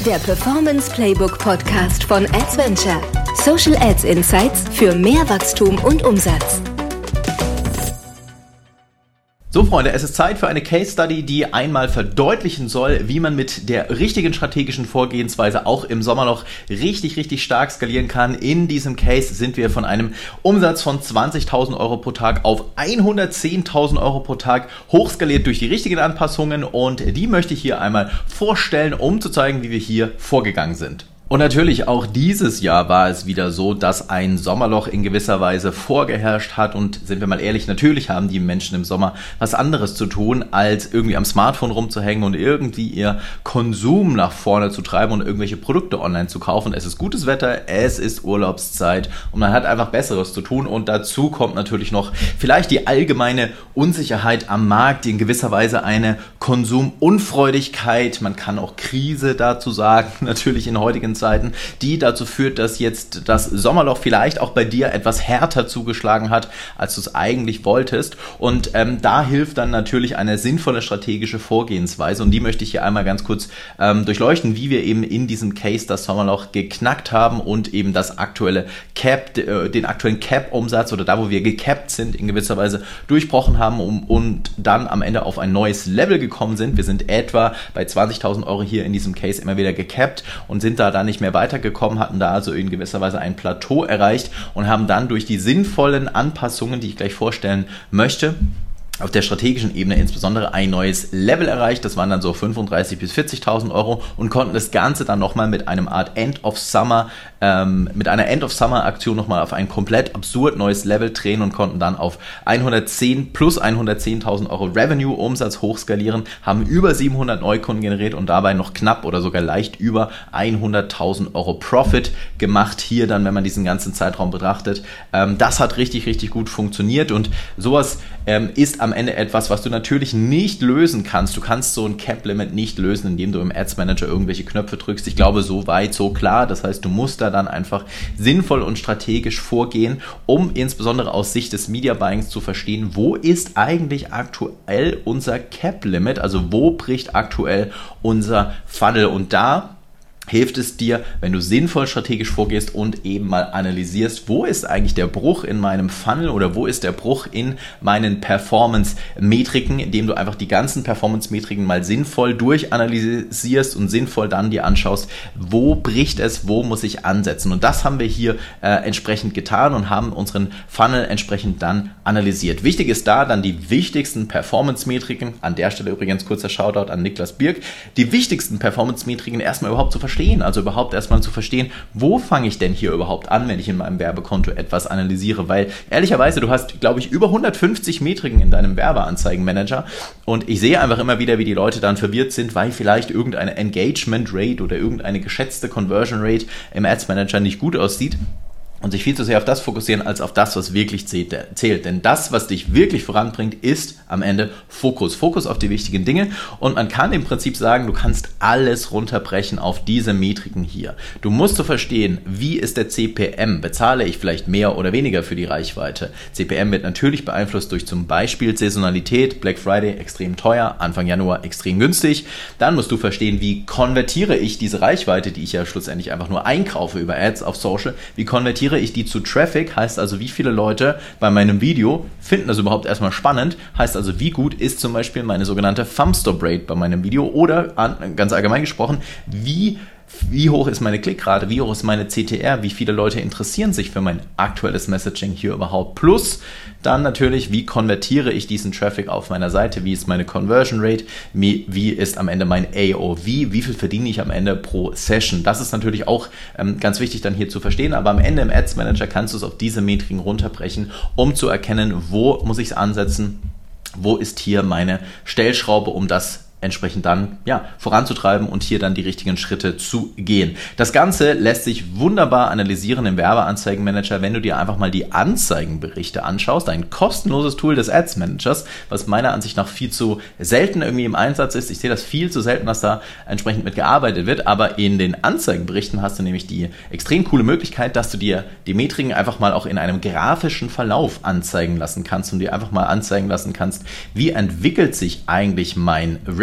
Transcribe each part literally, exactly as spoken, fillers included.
Der Performance Playbook Podcast von Adventure. Social Ads Insights für mehr Wachstum und Umsatz. So Freunde, es ist Zeit für eine Case Study, die einmal verdeutlichen soll, wie man mit der richtigen strategischen Vorgehensweise auch im Sommerloch richtig, richtig stark skalieren kann. In diesem Case sind wir von einem Umsatz von zwanzigtausend Euro pro Tag auf hundertzehntausend Euro pro Tag hochskaliert durch die richtigen Anpassungen, und die möchte ich hier einmal vorstellen, um zu zeigen, wie wir hier vorgegangen sind. Und natürlich auch dieses Jahr war es wieder so, dass ein Sommerloch in gewisser Weise vorgeherrscht hat, und sind wir mal ehrlich, natürlich haben die Menschen im Sommer was anderes zu tun, als irgendwie am Smartphone rumzuhängen und irgendwie ihr Konsum nach vorne zu treiben und irgendwelche Produkte online zu kaufen. Es ist gutes Wetter, es ist Urlaubszeit und man hat einfach Besseres zu tun, und dazu kommt natürlich noch vielleicht die allgemeine Unsicherheit am Markt, die in gewisser Weise eine Konsumunfreudigkeit, man kann auch Krise dazu sagen, natürlich in heutigen Zeiten, die dazu führt, dass jetzt das Sommerloch vielleicht auch bei dir etwas härter zugeschlagen hat, als du es eigentlich wolltest. Und ähm, da hilft dann natürlich eine sinnvolle strategische Vorgehensweise, und die möchte ich hier einmal ganz kurz ähm, durchleuchten, wie wir eben in diesem Case das Sommerloch geknackt haben und eben das aktuelle Cap, äh, den aktuellen Cap-Umsatz oder da, wo wir gecapped sind, in gewisser Weise durchbrochen haben um, und dann am Ende auf ein neues Level gekommen sind. Wir sind etwa bei zwanzigtausend Euro hier in diesem Case immer wieder gecapped und sind da dann nicht mehr weitergekommen, hatten da also in gewisser Weise ein Plateau erreicht und haben dann durch die sinnvollen Anpassungen, die ich gleich vorstellen möchte, auf der strategischen Ebene insbesondere ein neues Level erreicht. Das waren dann so fünfunddreißigtausend bis vierzigtausend Euro, und konnten das Ganze dann nochmal mit einem Art End of Summer, ähm, mit einer End of Summer Aktion nochmal auf ein komplett absurd neues Level drehen und konnten dann auf hundertzehn plus hundertzehntausend Euro Revenue Umsatz hochskalieren, haben über siebenhundert Neukunden generiert und dabei noch knapp oder sogar leicht über hunderttausend Euro Profit gemacht. Hier dann, wenn man diesen ganzen Zeitraum betrachtet, ähm, das hat richtig, richtig gut funktioniert, und sowas ähm, ist am Ende etwas, was du natürlich nicht lösen kannst. Du kannst so ein Cap-Limit nicht lösen, indem du im Ads Manager irgendwelche Knöpfe drückst. Ich glaube, so weit, so klar. Das heißt, du musst da dann einfach sinnvoll und strategisch vorgehen, um insbesondere aus Sicht des Media Buyings zu verstehen, wo ist eigentlich aktuell unser Cap-Limit, also wo bricht aktuell unser Funnel, und da hilft es dir, wenn du sinnvoll strategisch vorgehst und eben mal analysierst, wo ist eigentlich der Bruch in meinem Funnel oder wo ist der Bruch in meinen Performance-Metriken, indem du einfach die ganzen Performance-Metriken mal sinnvoll durchanalysierst und sinnvoll dann dir anschaust, wo bricht es, wo muss ich ansetzen. Und das haben wir hier äh, entsprechend getan und haben unseren Funnel entsprechend dann analysiert. Wichtig ist da dann die wichtigsten Performance-Metriken, an der Stelle übrigens kurzer Shoutout an Niklas Birk, die wichtigsten Performance-Metriken erstmal überhaupt zu verstehen. Also überhaupt erstmal zu verstehen, wo fange ich denn hier überhaupt an, wenn ich in meinem Werbekonto etwas analysiere, weil ehrlicherweise, du hast, glaube ich, über hundertfünfzig Metriken in deinem Werbeanzeigenmanager, und ich sehe einfach immer wieder, wie die Leute dann verwirrt sind, weil vielleicht irgendeine Engagement Rate oder irgendeine geschätzte Conversion Rate im Ads Manager nicht gut aussieht und sich viel zu sehr auf das fokussieren, als auf das, was wirklich zählt. Denn das, was dich wirklich voranbringt, ist am Ende Fokus. Fokus auf die wichtigen Dinge. Und man kann im Prinzip sagen, du kannst alles runterbrechen auf diese Metriken hier. Du musst so verstehen, wie ist der C P M? Bezahle ich vielleicht mehr oder weniger für die Reichweite? C P M wird natürlich beeinflusst durch zum Beispiel Saisonalität. Black Friday extrem teuer, Anfang Januar extrem günstig. Dann musst du verstehen, wie konvertiere ich diese Reichweite, die ich ja schlussendlich einfach nur einkaufe über Ads auf Social, wie konvertiere ich die zu Traffic, heißt also, wie viele Leute bei meinem Video finden das überhaupt erstmal spannend, heißt also, wie gut ist zum Beispiel meine sogenannte Thumbstop Rate bei meinem Video, oder an, ganz allgemein gesprochen, wie Wie hoch ist meine Klickrate? Wie hoch ist meine C T R? Wie viele Leute interessieren sich für mein aktuelles Messaging hier überhaupt? Plus dann natürlich, wie konvertiere ich diesen Traffic auf meiner Seite? Wie ist meine Conversion Rate? Wie ist am Ende mein A O V? Wie viel verdiene ich am Ende pro Session? Das ist natürlich auch ähm, ganz wichtig dann hier zu verstehen, aber am Ende im Ads Manager kannst du es auf diese Metriken runterbrechen, um zu erkennen, wo muss ich es ansetzen? Wo ist hier meine Stellschraube, um das entsprechend dann ja, voranzutreiben und hier dann die richtigen Schritte zu gehen. Das Ganze lässt sich wunderbar analysieren im Werbeanzeigenmanager, wenn du dir einfach mal die Anzeigenberichte anschaust, ein kostenloses Tool des Ads Managers, was meiner Ansicht nach viel zu selten irgendwie im Einsatz ist. Ich sehe das viel zu selten, dass da entsprechend mit gearbeitet wird, aber in den Anzeigenberichten hast du nämlich die extrem coole Möglichkeit, dass du dir die Metriken einfach mal auch in einem grafischen Verlauf anzeigen lassen kannst und dir einfach mal anzeigen lassen kannst, wie entwickelt sich eigentlich mein Revenue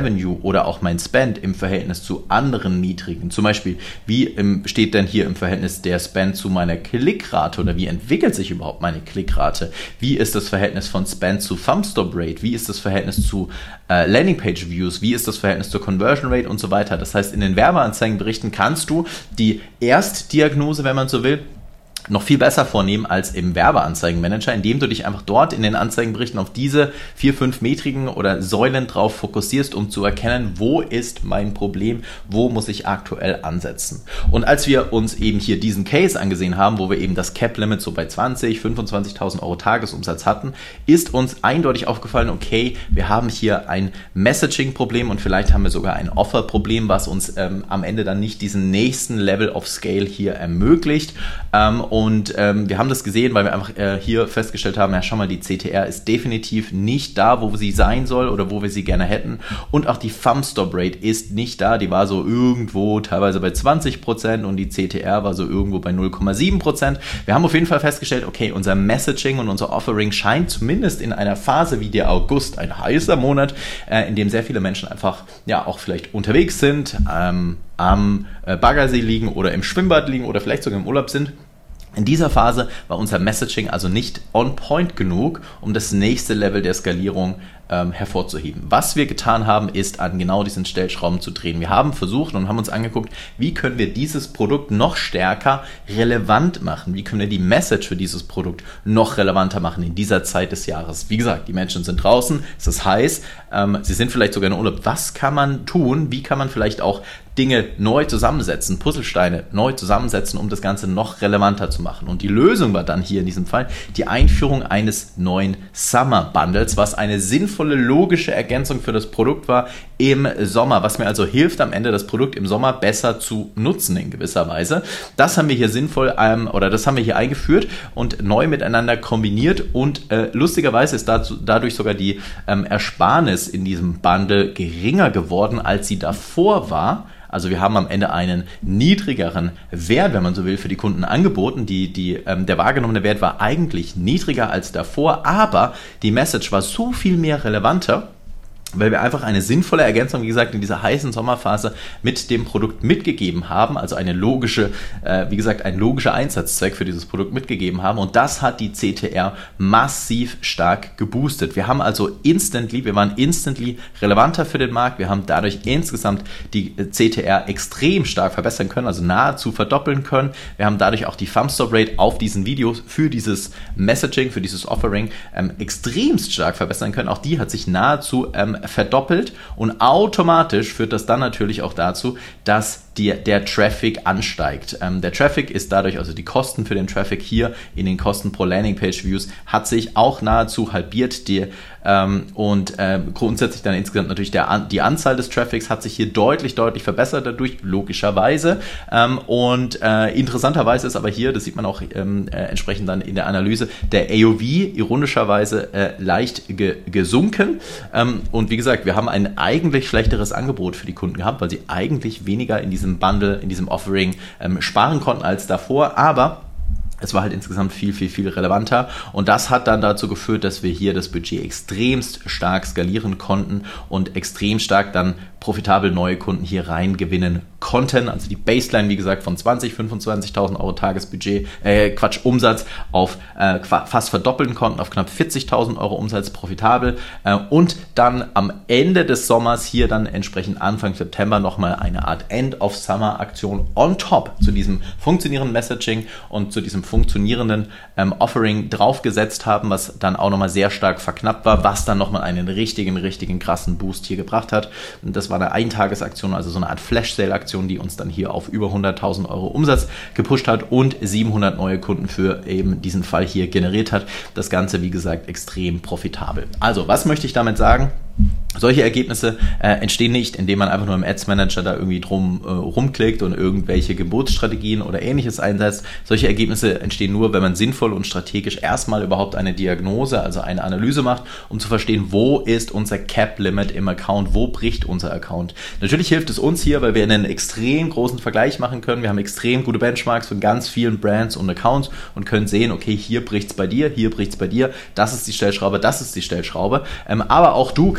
Revenue oder auch mein Spend im Verhältnis zu anderen niedrigen, zum Beispiel, wie im, steht denn hier im Verhältnis der Spend zu meiner Klickrate oder wie entwickelt sich überhaupt meine Klickrate? Wie ist das Verhältnis von Spend zu Thumbstop Rate? Wie ist das Verhältnis zu äh, Landingpage Views? Wie ist das Verhältnis zur Conversion Rate und so weiter? Das heißt, in den Werbeanzeigenberichten kannst du die Erstdiagnose, wenn man so will, noch viel besser vornehmen als im Werbeanzeigenmanager, indem du dich einfach dort in den Anzeigenberichten auf diese vier, fünf Metriken oder Säulen drauf fokussierst, um zu erkennen, wo ist mein Problem, wo muss ich aktuell ansetzen. Und als wir uns eben hier diesen Case angesehen haben, wo wir eben das Cap-Limit so bei zwanzig, fünfundzwanzigtausend Euro Tagesumsatz hatten, ist uns eindeutig aufgefallen, okay, wir haben hier ein Messaging-Problem und vielleicht haben wir sogar ein Offer-Problem, was uns ähm, am Ende dann nicht diesen nächsten Level of Scale hier ermöglicht. Ähm, Und ähm, wir haben das gesehen, weil wir einfach äh, hier festgestellt haben, ja schau mal, die C T R ist definitiv nicht da, wo sie sein soll oder wo wir sie gerne hätten. Und auch die Thumbstop Rate ist nicht da, die war so irgendwo teilweise bei zwanzig Prozent und die C T R war so irgendwo bei null Komma sieben Prozent. Wir haben auf jeden Fall festgestellt, okay, unser Messaging und unser Offering scheint zumindest in einer Phase wie der August, ein heißer Monat, äh, in dem sehr viele Menschen einfach ja auch vielleicht unterwegs sind, ähm, am äh, Baggersee liegen oder im Schwimmbad liegen oder vielleicht sogar im Urlaub sind. In dieser Phase war unser Messaging also nicht on point genug, um das nächste Level der Skalierung ähm, hervorzuheben. Was wir getan haben, ist an genau diesen Stellschrauben zu drehen. Wir haben versucht und haben uns angeguckt, wie können wir dieses Produkt noch stärker relevant machen? Wie können wir die Message für dieses Produkt noch relevanter machen in dieser Zeit des Jahres? Wie gesagt, die Menschen sind draußen, es ist heiß, ähm, sie sind vielleicht sogar in Urlaub. Was kann man tun? Wie kann man vielleicht auch Dinge neu zusammensetzen, Puzzlesteine neu zusammensetzen, um das Ganze noch relevanter zu machen? Und die Lösung war dann hier in diesem Fall die Einführung eines neuen Summer Bundles, was eine sinnvolle, logische Ergänzung für das Produkt war im Sommer, was mir also hilft, am Ende das Produkt im Sommer besser zu nutzen in gewisser Weise. Das haben wir hier sinnvoll ähm, oder das haben wir hier eingeführt und neu miteinander kombiniert und äh, lustigerweise ist dazu, dadurch sogar die ähm, Ersparnis in diesem Bundle geringer geworden, als sie davor war. Also wir haben am Ende einen niedrigeren Wert, wenn man so will, für die Kunden angeboten. Die, die, ähm, der wahrgenommene Wert war eigentlich niedriger als davor, aber die Message war so viel mehr relevanter, weil wir einfach eine sinnvolle Ergänzung, wie gesagt, in dieser heißen Sommerphase mit dem Produkt mitgegeben haben, also eine logische, äh, wie gesagt, ein logischer Einsatzzweck für dieses Produkt mitgegeben haben und das hat die C T R massiv stark geboostet. Wir haben also instantly, wir waren instantly relevanter für den Markt, wir haben dadurch insgesamt die C T R extrem stark verbessern können, also nahezu verdoppeln können. Wir haben dadurch auch die Thumbstop Rate auf diesen Videos für dieses Messaging, für dieses Offering ähm, extremst stark verbessern können. Auch die hat sich nahezu ähm, verdoppelt und automatisch führt das dann natürlich auch dazu, dass die, der Traffic ansteigt. Ähm, der Traffic ist dadurch, also die Kosten für den Traffic hier in den Kosten pro Landingpage Views hat sich auch nahezu halbiert. Die, ähm, und äh, grundsätzlich dann insgesamt natürlich der, die Anzahl des Traffics hat sich hier deutlich, deutlich verbessert dadurch, logischerweise. Ähm, und äh, interessanterweise ist aber hier, das sieht man auch ähm, äh, entsprechend dann in der Analyse, der A O V ironischerweise äh, leicht ge gesunken. Ähm, und wie gesagt, wir haben ein eigentlich schlechteres Angebot für die Kunden gehabt, weil sie eigentlich weniger in diesem Bundle, in diesem Offering ähm, sparen konnten als davor, aber es war halt insgesamt viel, viel, viel relevanter und das hat dann dazu geführt, dass wir hier das Budget extremst stark skalieren konnten und extrem stark dann profitabel neue Kunden hier rein gewinnen konnten. Also die Baseline, wie gesagt, von zwanzig, fünfundzwanzigtausend Euro Tagesbudget, äh, Quatsch, Umsatz auf äh, fast verdoppeln konnten, auf knapp vierzigtausend Euro Umsatz profitabel äh, und dann am Ende des Sommers hier dann entsprechend Anfang September nochmal eine Art End-of-Summer-Aktion on top zu diesem funktionierenden Messaging und zu diesem funktionierenden ähm, Offering draufgesetzt haben, was dann auch nochmal sehr stark verknappt war, was dann nochmal einen richtigen, richtigen krassen Boost hier gebracht hat. Und das war eine Eintagesaktion, also so eine Art Flash-Sale-Aktion, die uns dann hier auf über hunderttausend Euro Umsatz gepusht hat und siebenhundert neue Kunden für eben diesen Fall hier generiert hat. Das Ganze, wie gesagt, extrem profitabel. Also, was möchte ich damit sagen? Solche Ergebnisse äh, entstehen nicht, indem man einfach nur im Ads Manager da irgendwie drum äh, rumklickt und irgendwelche Geburtsstrategien oder ähnliches einsetzt. Solche Ergebnisse entstehen nur, wenn man sinnvoll und strategisch erstmal überhaupt eine Diagnose, also eine Analyse macht, um zu verstehen, wo ist unser Cap-Limit im Account, wo bricht unser Account. Natürlich hilft es uns hier, weil wir einen extrem großen Vergleich machen können. Wir haben extrem gute Benchmarks von ganz vielen Brands und Accounts und können sehen, okay, hier bricht es bei dir, hier bricht es bei dir, das ist die Stellschraube, das ist die Stellschraube. Ähm, aber auch du kannst natürlich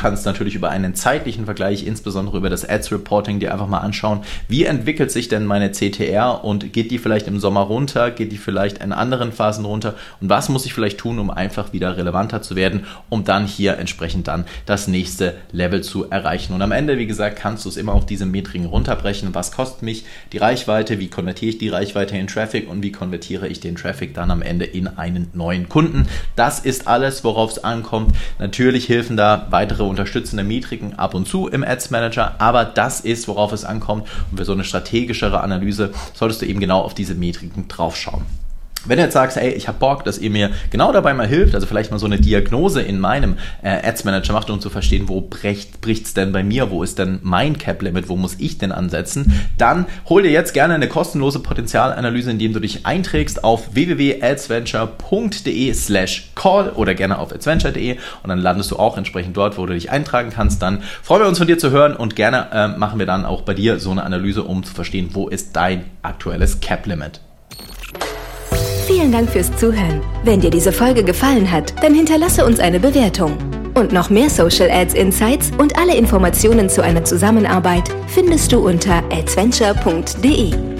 natürlich über einen zeitlichen Vergleich, insbesondere über das Ads Reporting, dir einfach mal anschauen, wie entwickelt sich denn meine C T R und geht die vielleicht im Sommer runter, geht die vielleicht in anderen Phasen runter und was muss ich vielleicht tun, um einfach wieder relevanter zu werden, um dann hier entsprechend dann das nächste Level zu erreichen. Und am Ende, wie gesagt, kannst du es immer auf diese Metriken runterbrechen. Was kostet mich die Reichweite, wie konvertiere ich die Reichweite in Traffic und wie konvertiere ich den Traffic dann am Ende in einen neuen Kunden. Das ist alles, worauf es ankommt. Natürlich helfen da weitere unterstützende Metriken ab und zu im Ads Manager, aber das ist, worauf es ankommt. Und für so eine strategischere Analyse solltest du eben genau auf diese Metriken draufschauen. Wenn du jetzt sagst, ey, ich habe Bock, dass ihr mir genau dabei mal hilft, also vielleicht mal so eine Diagnose in meinem äh, Ads Manager macht, um zu verstehen, wo bricht es denn bei mir, wo ist denn mein Cap Limit, wo muss ich denn ansetzen, dann hol dir jetzt gerne eine kostenlose Potenzialanalyse, indem du dich einträgst auf w w w punkt adsventure punkt d e slash call oder gerne auf adsventure punkt d e und dann landest du auch entsprechend dort, wo du dich eintragen kannst. Dann freuen wir uns von dir zu hören und gerne äh, machen wir dann auch bei dir so eine Analyse, um zu verstehen, wo ist dein aktuelles Cap Limit. Vielen Dank fürs Zuhören. Wenn dir diese Folge gefallen hat, dann hinterlasse uns eine Bewertung. Und noch mehr Social Ads Insights und alle Informationen zu einer Zusammenarbeit findest du unter adsventure punkt d e.